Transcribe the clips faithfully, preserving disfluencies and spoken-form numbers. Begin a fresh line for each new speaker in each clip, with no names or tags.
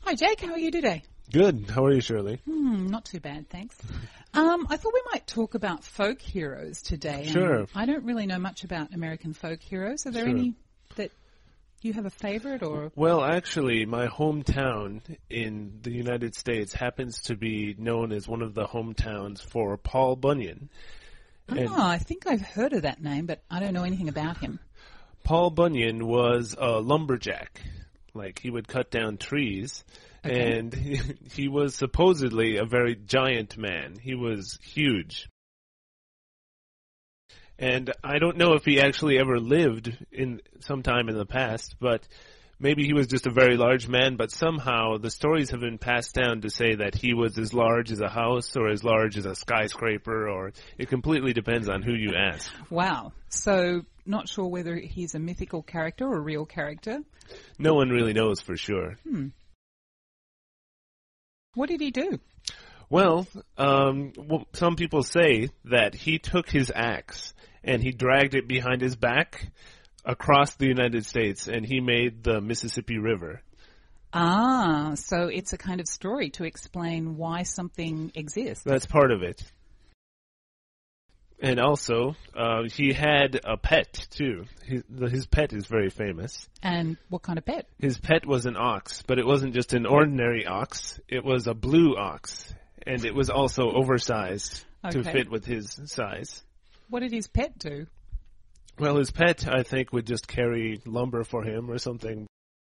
Hi, Jake. How are you today?
Good. How are you, Shirley?
Hmm, not too bad, thanks. Um, I thought we might talk about folk heroes today.
Sure.
Um, I don't really know much about American folk heroes. Are there
Sure.
any that you have a favorite or?
Well, actually, my hometown in the United States happens to be known as one of the hometowns for Paul Bunyan.
Oh,
And
I think I've heard of that name, but I don't know anything about him.
Paul Bunyan was a lumberjack. Like, he would cut down trees.
Okay.
And he, he was supposedly a very giant man. He was huge. And I don't know if he actually ever lived in sometime in the past, but maybe he was just a very large man, but somehow the stories have been passed down to say that he was as large as a house or as large as a skyscraper, or it completely depends on who you ask.
Wow. So, not sure whether he's a mythical character or a real character.
No one really knows for sure.
Hmm. What did he do?
Well, um, well, some people say that he took his axe and he dragged it behind his back across the United States, and he made the Mississippi River.
Ah, so it's a kind of story to explain why something exists.
That's part of it. And also, uh, he had a pet, too. His, his pet is very famous.
And what kind of pet?
His pet was an ox, but it wasn't just an ordinary ox. It was a blue ox, and it was also oversized to
Okay.
fit with his size.
What did his pet do?
Well, his pet, I think, would just carry lumber for him or something.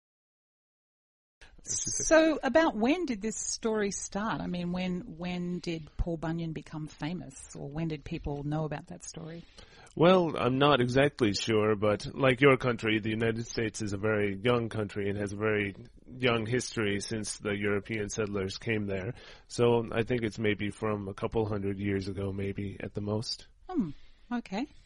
So, about when did this story start? I mean, when when did Paul Bunyan become famous, or when did people know about that story?
Well, I'm not exactly sure, but like your country, the United States is a very young country and has a very young history since the European settlers came there. So I think it's maybe from a couple hundred years ago, maybe at the most.
Hmm, okay.